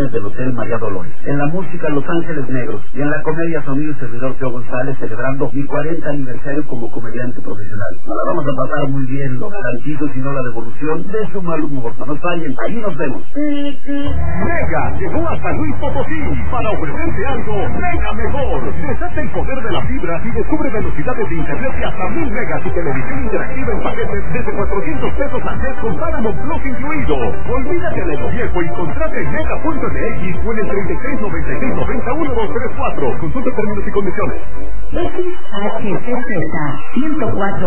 instalaciones del Hotel María Dolores. En la música, Los Ángeles Negros. Y en la comedia, su amigo y servidor Teo González, celebrando mi 40 aniversario como comediante profesional. Nos la vamos a pasar muy bien, lo garantizo, si no la devolución de su mal humor. No nos fallen, ahí nos vemos. Mega llegó a San Luis Potosí para ofrecerte algo mega mejor. Desata el poder de la fibra y descubre velocidades de internet de hasta 1000 megas y televisión interactiva en paquetes desde 400 pesos al mes con Paramount Plus incluido. Olvídate de lo viejo y contrate en mega.mx o en el 3696901234. Consulta términos y condiciones. XHCZ 104.